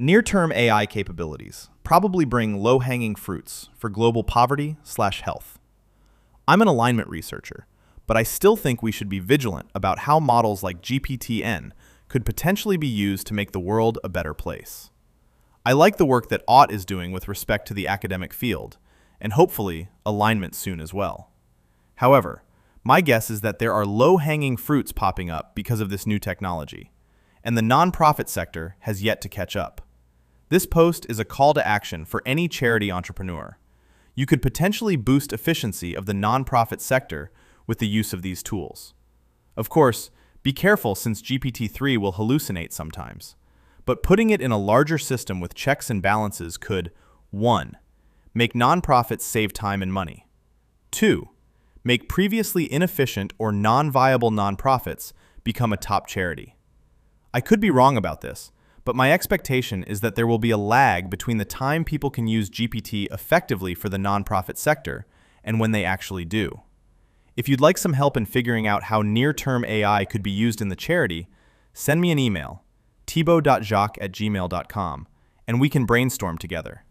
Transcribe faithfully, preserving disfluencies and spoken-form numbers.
Near-term A I capabilities probably bring low-hanging fruits for global poverty slash health. I'm an alignment researcher, but I still think we should be vigilant about how models like G P T N could potentially be used to make the world a better place. I like the work that Ott is doing with respect to the academic field, and hopefully alignment soon as well. However, my guess is that there are low-hanging fruits popping up because of this new technology, and the nonprofit sector has yet to catch up. This post is a call to action for any charity entrepreneur. You could potentially boost efficiency of the nonprofit sector with the use of these tools. Of course, be careful since G P T three will hallucinate sometimes, but putting it in a larger system with checks and balances could one. Make nonprofits save time and money. two. Make previously inefficient or non-viable nonprofits become a top charity. I could be wrong about this, but my expectation is that there will be a lag between the time people can use G P T effectively for the nonprofit sector and when they actually do. If you'd like some help in figuring out how near-term A I could be used in the charity, send me an email, thibaut dot jacques at gmail dot com, and we can brainstorm together.